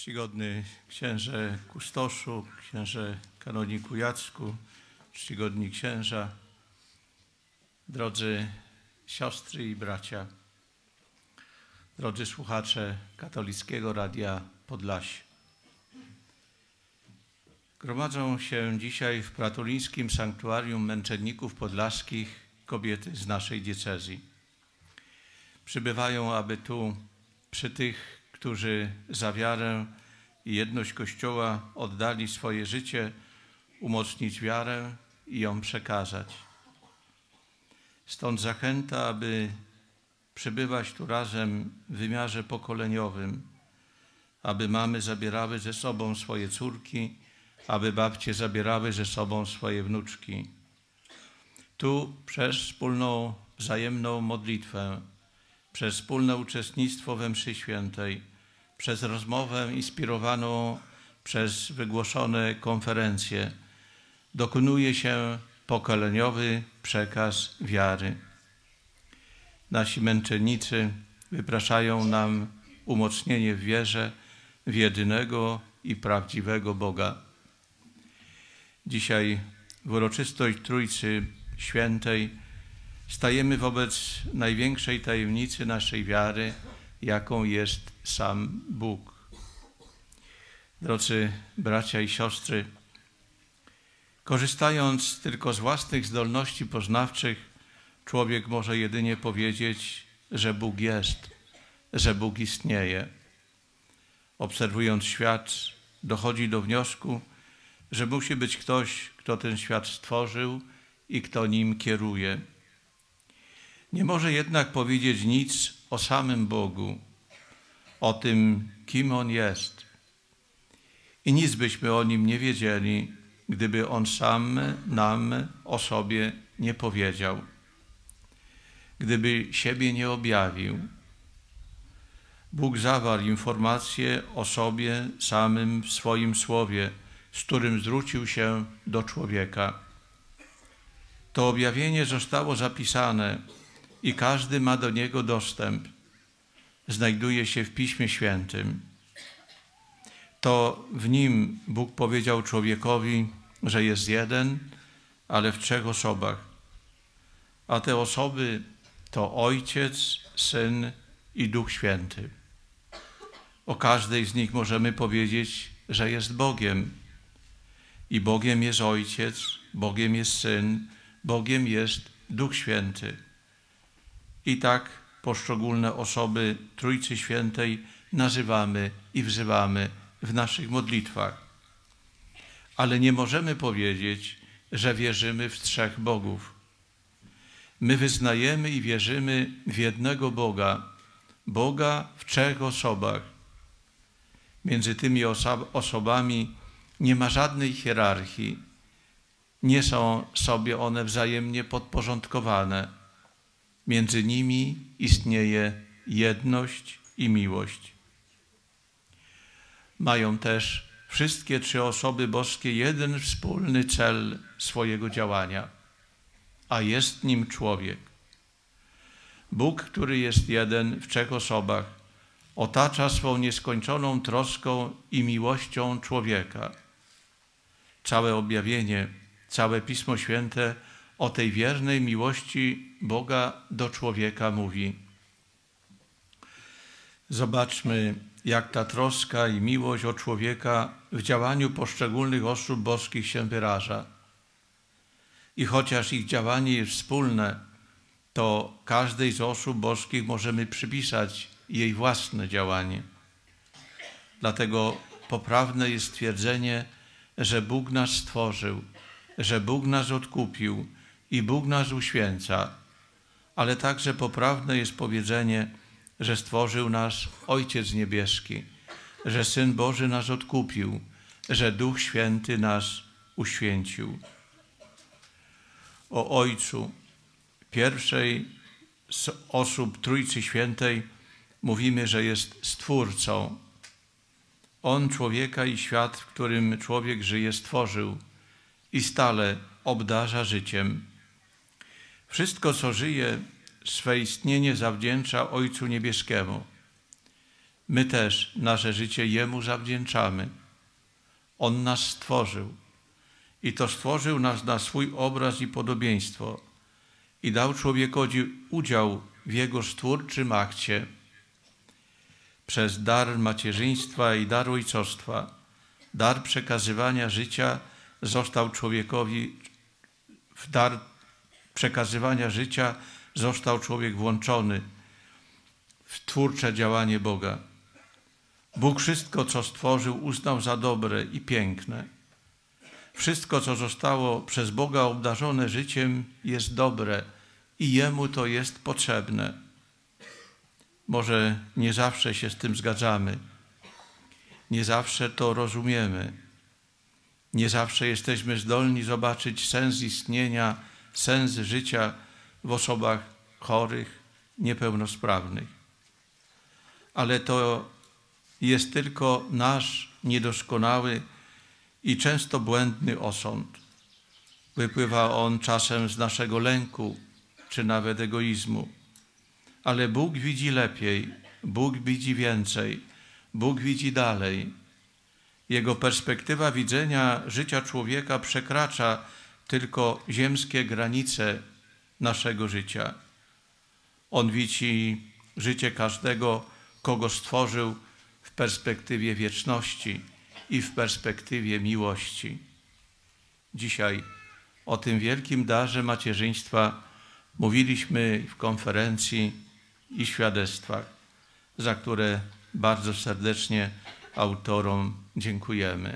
Czcigodny księże kustoszu, księże kanoniku Jacku, czcigodni księża, drodzy siostry i bracia, drodzy słuchacze Katolickiego Radia Podlasie. Gromadzą się dzisiaj w Pratulińskim Sanktuarium Męczenników Podlaskich kobiety z naszej diecezji. Przybywają, aby tu przy tych, którzy za wiarę i jedność Kościoła oddali swoje życie, umocnić wiarę i ją przekazać. Stąd zachęta, aby przybywać tu razem w wymiarze pokoleniowym, aby mamy zabierały ze sobą swoje córki, aby babcie zabierały ze sobą swoje wnuczki. Tu przez wspólną, wzajemną modlitwę, przez wspólne uczestnictwo we mszy świętej, przez rozmowę inspirowaną przez wygłoszone konferencje dokonuje się pokoleniowy przekaz wiary. Nasi męczennicy wypraszają nam umocnienie w wierze w jedynego i prawdziwego Boga. Dzisiaj w uroczystość Trójcy Świętej stajemy wobec największej tajemnicy naszej wiary, jaką jest sam Bóg. Drodzy bracia i siostry, korzystając tylko z własnych zdolności poznawczych, człowiek może jedynie powiedzieć, że Bóg jest, że Bóg istnieje. Obserwując świat, dochodzi do wniosku, że musi być ktoś, kto ten świat stworzył i kto nim kieruje. Nie może jednak powiedzieć nic o samym Bogu, o tym, kim On jest. I nic byśmy o Nim nie wiedzieli, gdyby On sam nam o sobie nie powiedział, gdyby siebie nie objawił. Bóg zawarł informacje o sobie samym w swoim słowie, z którym zwrócił się do człowieka. To objawienie zostało zapisane i każdy ma do niego dostęp. Znajduje się w Piśmie Świętym. To w nim Bóg powiedział człowiekowi, że jest jeden, ale w trzech osobach. A te osoby to Ojciec, Syn i Duch Święty. O każdej z nich możemy powiedzieć, że jest Bogiem. I Bogiem jest Ojciec, Bogiem jest Syn, Bogiem jest Duch Święty. I tak poszczególne osoby Trójcy Świętej nazywamy i wzywamy w naszych modlitwach. Ale nie możemy powiedzieć, że wierzymy w trzech Bogów. My wyznajemy i wierzymy w jednego Boga, Boga w trzech osobach. Między tymi osobami nie ma żadnej hierarchii. Nie są sobie one wzajemnie podporządkowane. Między nimi istnieje jedność i miłość. Mają też wszystkie trzy osoby boskie jeden wspólny cel swojego działania, a jest nim człowiek. Bóg, który jest jeden w trzech osobach, otacza swą nieskończoną troską i miłością człowieka. Całe objawienie, całe Pismo Święte o tej wiernej miłości Boga do człowieka mówi. Zobaczmy, jak ta troska i miłość o człowieka w działaniu poszczególnych osób boskich się wyraża. I chociaż ich działanie jest wspólne, to każdej z osób boskich możemy przypisać jej własne działanie. Dlatego poprawne jest stwierdzenie, że Bóg nas stworzył, że Bóg nas odkupił i Bóg nas uświęca, ale także poprawne jest powiedzenie, że stworzył nas Ojciec Niebieski, że Syn Boży nas odkupił, że Duch Święty nas uświęcił. O Ojcu, pierwszej z osób Trójcy Świętej, mówimy, że jest Stwórcą. On człowieka i świat, w którym człowiek żyje, stworzył i stale obdarza życiem. Wszystko, co żyje, swe istnienie zawdzięcza Ojcu Niebieskiemu. My też nasze życie Jemu zawdzięczamy. On nas stworzył i to stworzył nas na swój obraz i podobieństwo i dał człowiekowi udział w Jego stwórczym akcie. Przez dar macierzyństwa i dar ojcostwa, dar przekazywania życia został człowiekowi, w dar przekazywania życia został człowiek włączony w twórcze działanie Boga. Bóg wszystko, co stworzył, uznał za dobre i piękne. Wszystko, co zostało przez Boga obdarzone życiem, jest dobre i Jemu to jest potrzebne. Może nie zawsze się z tym zgadzamy, nie zawsze to rozumiemy, nie zawsze jesteśmy zdolni zobaczyć sens istnienia, sens życia w osobach chorych, niepełnosprawnych. Ale to jest tylko nasz niedoskonały i często błędny osąd. Wypływa on czasem z naszego lęku, czy nawet egoizmu. Ale Bóg widzi lepiej, Bóg widzi więcej, Bóg widzi dalej. Jego perspektywa widzenia życia człowieka przekracza tylko ziemskie granice naszego życia. On widzi życie każdego, kogo stworzył, w perspektywie wieczności i w perspektywie miłości. Dzisiaj o tym wielkim darze macierzyństwa mówiliśmy w konferencji i świadectwach, za które bardzo serdecznie autorom dziękujemy.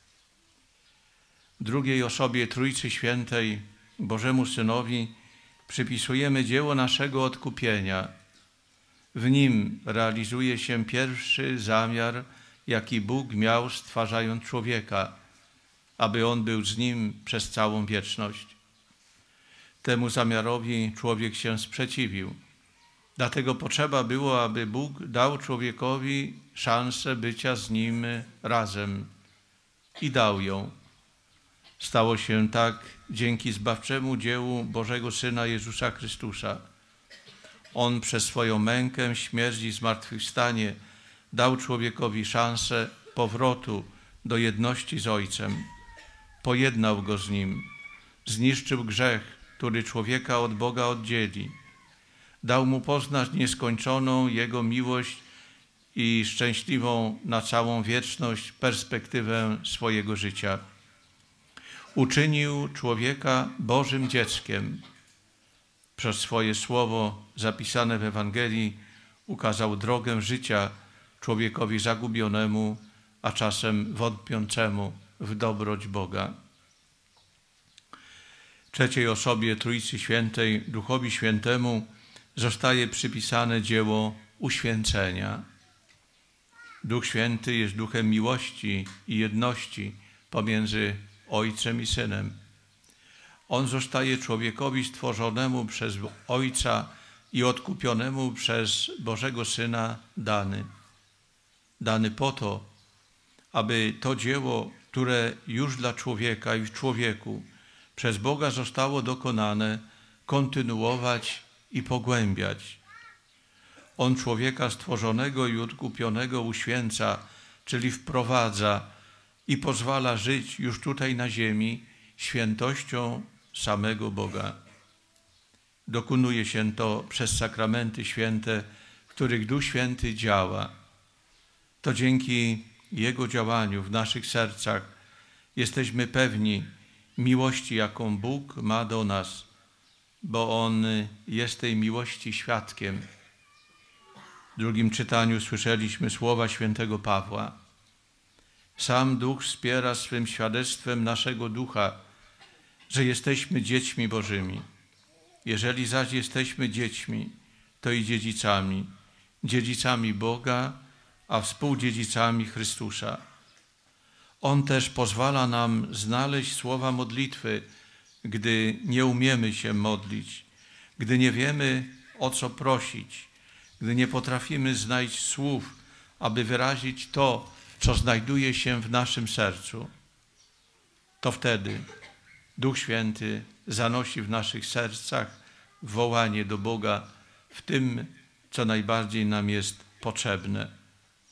Drugiej osobie Trójcy Świętej, Bożemu Synowi, przypisujemy dzieło naszego odkupienia. W nim realizuje się pierwszy zamiar, jaki Bóg miał, stwarzając człowieka, aby on był z nim przez całą wieczność. Temu zamiarowi człowiek się sprzeciwił. Dlatego potrzeba było, aby Bóg dał człowiekowi szansę bycia z nim razem i dał ją. Stało się tak dzięki zbawczemu dziełu Bożego Syna Jezusa Chrystusa. On przez swoją mękę, śmierć i zmartwychwstanie dał człowiekowi szansę powrotu do jedności z Ojcem. Pojednał go z Nim, zniszczył grzech, który człowieka od Boga oddzieli. Dał mu poznać nieskończoną Jego miłość i szczęśliwą na całą wieczność perspektywę swojego życia. Uczynił człowieka Bożym dzieckiem. Przez swoje słowo zapisane w Ewangelii ukazał drogę życia człowiekowi zagubionemu, a czasem wątpiącemu w dobroć Boga. Trzeciej osobie Trójcy Świętej, Duchowi Świętemu, zostaje przypisane dzieło uświęcenia. Duch Święty jest duchem miłości i jedności pomiędzy Ojcem i Synem. On zostaje człowiekowi stworzonemu przez Ojca i odkupionemu przez Bożego Syna dany. Dany po to, aby to dzieło, które już dla człowieka i w człowieku przez Boga zostało dokonane, kontynuować i pogłębiać. On człowieka stworzonego i odkupionego uświęca, czyli wprowadza i pozwala żyć już tutaj na ziemi świętością samego Boga. Dokonuje się to przez sakramenty święte, w których Duch Święty działa. To dzięki Jego działaniu w naszych sercach jesteśmy pewni miłości, jaką Bóg ma do nas, bo On jest tej miłości świadkiem. W drugim czytaniu słyszeliśmy słowa świętego Pawła. Sam Duch wspiera swym świadectwem naszego ducha, że jesteśmy dziećmi Bożymi. Jeżeli zaś jesteśmy dziećmi, to i dziedzicami, dziedzicami Boga, a współdziedzicami Chrystusa. On też pozwala nam znaleźć słowa modlitwy, gdy nie umiemy się modlić, gdy nie wiemy, o co prosić, gdy nie potrafimy znaleźć słów, aby wyrazić to, co znajduje się w naszym sercu. To wtedy Duch Święty zanosi w naszych sercach wołanie do Boga w tym, co najbardziej nam jest potrzebne.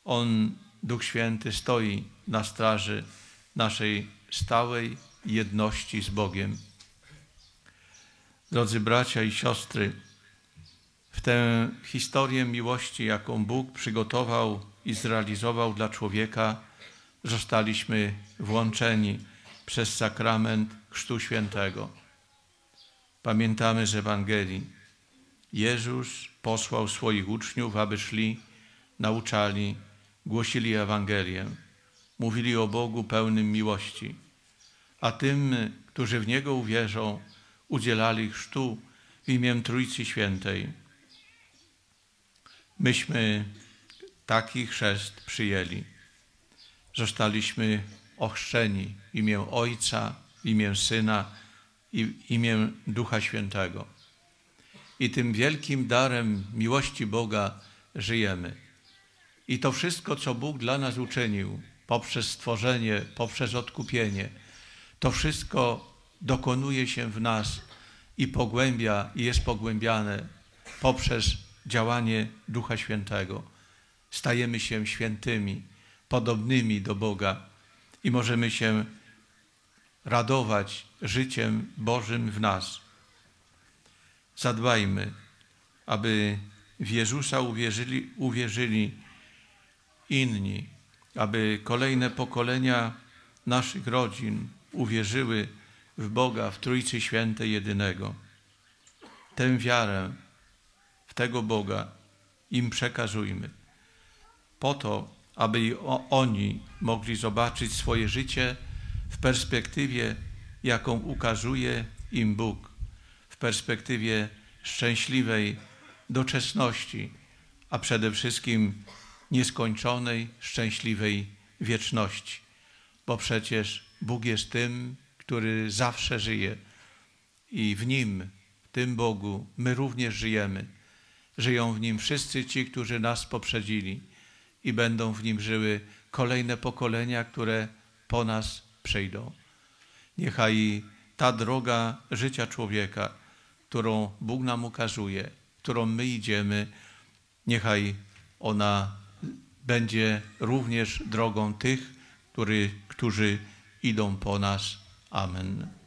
On, Duch Święty, stoi na straży naszej stałej jedności z Bogiem. Drodzy bracia i siostry, w tę historię miłości, jaką Bóg przygotował i zrealizował dla człowieka, zostaliśmy włączeni przez sakrament Chrztu Świętego. Pamiętamy z Ewangelii. Jezus posłał swoich uczniów, aby szli, nauczali, głosili Ewangelię, mówili o Bogu pełnym miłości, a tym, którzy w Niego uwierzą, udzielali chrztu w imię Trójcy Świętej. Myśmy taki chrzest przyjęli. Zostaliśmy ochrzczeni w imię Ojca, w imię Syna i w imię Ducha Świętego. I tym wielkim darem miłości Boga żyjemy. I to wszystko, co Bóg dla nas uczynił poprzez stworzenie, poprzez odkupienie, to wszystko dokonuje się w nas i pogłębia, i jest pogłębiane poprzez działanie Ducha Świętego. Stajemy się świętymi, podobnymi do Boga i możemy się radować życiem Bożym w nas. Zadbajmy, aby w Jezusa uwierzyli inni, aby kolejne pokolenia naszych rodzin uwierzyły w Boga, w Trójcy Świętej jedynego. Tę wiarę w tego Boga im przekazujmy, po to, aby oni mogli zobaczyć swoje życie w perspektywie, jaką ukazuje im Bóg, w perspektywie szczęśliwej doczesności, a przede wszystkim nieskończonej, szczęśliwej wieczności. Bo przecież Bóg jest tym, który zawsze żyje i w Nim, w tym Bogu, my również żyjemy. Żyją w Nim wszyscy ci, którzy nas poprzedzili i będą w Nim żyły kolejne pokolenia, które po nas przyjdą. Niechaj ta droga życia człowieka, którą Bóg nam ukazuje, którą my idziemy, niechaj ona będzie również drogą tych, którzy idą po nas. Amen.